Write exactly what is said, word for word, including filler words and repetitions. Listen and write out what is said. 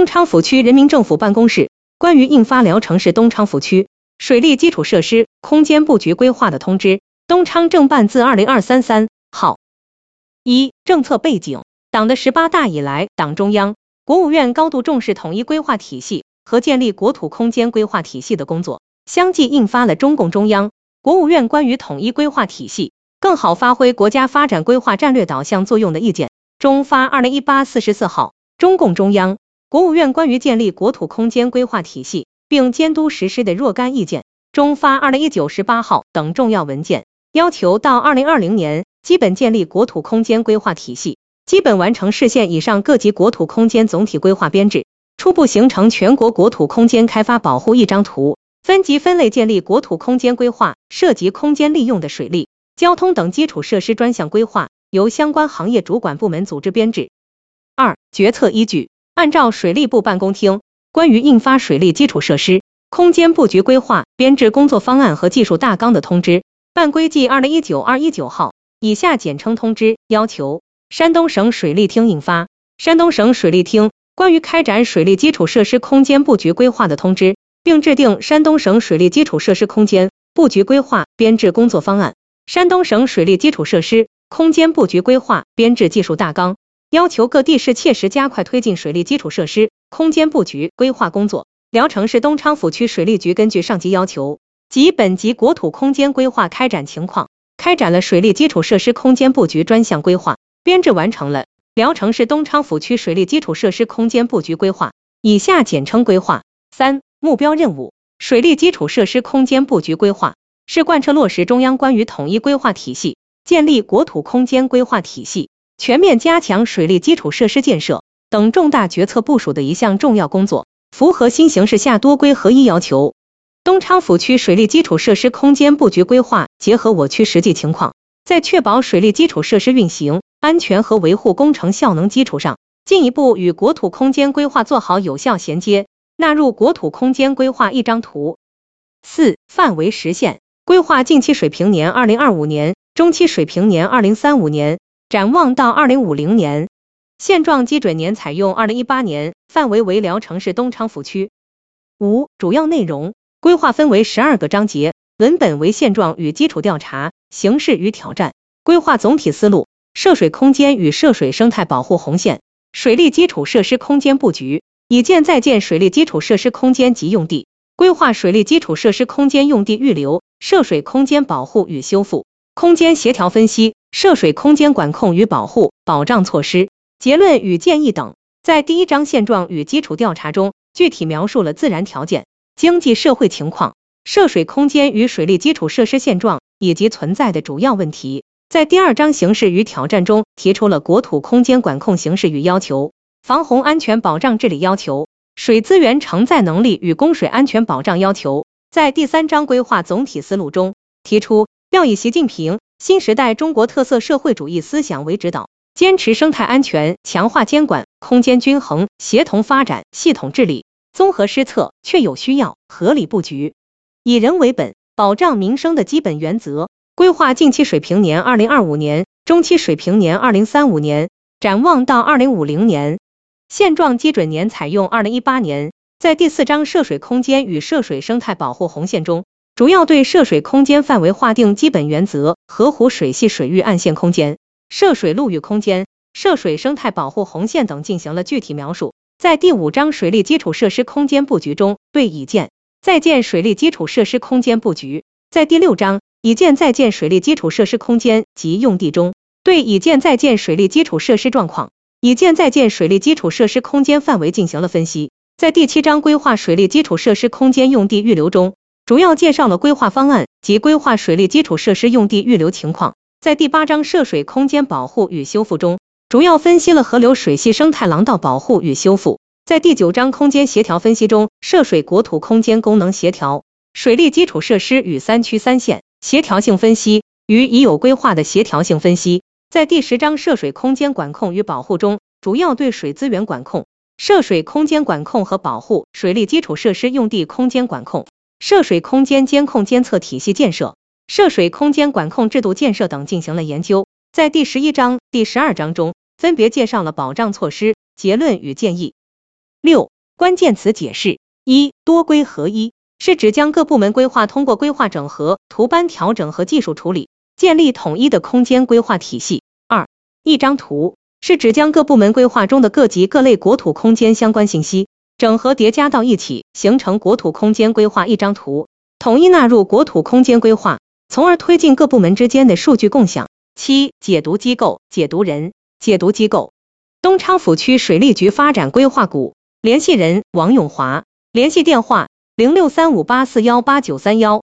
东昌府区人民政府办公室关于印发聊城市东昌府区水利基础设施空间布局规划的通知，东昌政办字二零二三三号。一、政策背景。党的十八大以来，党中央、国务院高度重视统一规划体系和建立国土空间规划体系的工作，相继印发了中共中央、国务院关于统一规划体系更好发挥国家发展规划战略导向作用的意见中发二零一八四十四号。中共中央、国务院关于建立国土空间规划体系并监督实施的若干意见中发二零一九十八号等重要文件，要求到二零二零年基本建立国土空间规划体系，基本完成市县以上各级国土空间总体规划编制，初步形成全国国土空间开发保护一张图，分级分类建立国土空间规划，涉及空间利用的水利、交通等基础设施专项规划，由相关行业主管部门组织编制。二、决策依据。按照水利部办公厅关于印发水利基础设施空间布局规划编制工作方案和技术大纲的通知，办规纪二零一九二一九号，以下简称通知，要求山东省水利厅印发山东省水利厅关于开展水利基础设施空间布局规划的通知，并制定山东省水利基础设施空间布局规划编制工作方案、山东省水利基础设施空间布局规划编制技术大纲，要求各地市切实加快推进水利基础设施空间布局规划工作。聊城市东昌府区水利局根据上级要求及本级国土空间规划开展情况，开展了水利基础设施空间布局专项规划，编制完成了聊城市东昌府区水利基础设施空间布局规划，以下简称规划。三、目标任务。水利基础设施空间布局规划是贯彻落实中央关于统一规划体系、建立国土空间规划体系、全面加强水利基础设施建设等重大决策部署的一项重要工作，符合新形势下多规合一要求。东昌府区水利基础设施空间布局规划结合我区实际情况，在确保水利基础设施运行安全和维护工程效能基础上，进一步与国土空间规划做好有效衔接，纳入国土空间规划一张图。四、范围实现。规划近期水平年二零二五年，中期水平年二零三五年，展望到二零五零年。现状基准年采用二零一八年，范围为聊城市东昌府区。五、主要内容。规划分为十二个章节，文本为现状与基础调查、形势与挑战。规划总体思路：涉水空间与涉水生态保护红线，水利基础设施空间布局，已建在建水利基础设施空间及用地，规划水利基础设施空间用地预留、涉水空间保护与修复，空间协调分析、涉水空间管控与保护、保障措施、结论与建议等。在第一章现状与基础调查中，具体描述了自然条件、经济社会情况、涉水空间与水利基础设施现状以及存在的主要问题。在第二章形势与挑战中，提出了国土空间管控形势与要求、防洪安全保障治理要求、水资源承载能力与供水安全保障要求。在第三章规划总体思路中，提出要以习近平新时代中国特色社会主义思想为指导，坚持生态安全、强化监管、空间均衡、协同发展、系统治理、综合施策，确有需要合理布局，以人为本，保障民生的基本原则。规划近期水平年二零二五年，中期水平年二零三五年，展望到二零五零年。现状基准年采用二零一八年。在第四章涉水空间与涉水生态保护红线中，主要对涉水空间范围划定基本原则，河湖水系水域岸线空间、涉水陆域空间、涉水生态保护红线等进行了具体描述。在第五章水利基础设施空间布局中，对已建、在建水利基础设施空间布局。在第六章已建在建水利基础设施空间及用地中，对已建在建水利基础设施状况、已建在建水利基础设施空间范围进行了分析。在第七章规划水利基础设施空间用地预留中，主要介绍了规划方案及规划水利基础设施用地预留情况。在第八章涉水空间保护与修复中，主要分析了河流水系生态廊道保护与修复。在第九章空间协调分析中，涉水国土空间功能协调、水利基础设施与三区三县协调性分析与已有规划的协调性分析。在第十章涉水空间管控与保护中，主要对水资源管控、涉水空间管控和保护、水利基础设施用地空间管控、涉水空间监控监测体系建设、涉水空间管控制度建设等进行了研究。在第十一章、第十二章中，分别介绍了保障措施、结论与建议。 六、关键词解释。一、多规合一是指将各部门规划通过规划整合、图班调整和技术处理，建立统一的空间规划体系。二、一张图是指将各部门规划中的各级各类国土空间相关信息整合叠加到一起，形成国土空间规划一张图，统一纳入国土空间规划，从而推进各部门之间的数据共享。七、解读机构、解读人。解读机构：东昌府区水利局发展规划股，联系人王永华，联系电话零六三五八四一八九三一。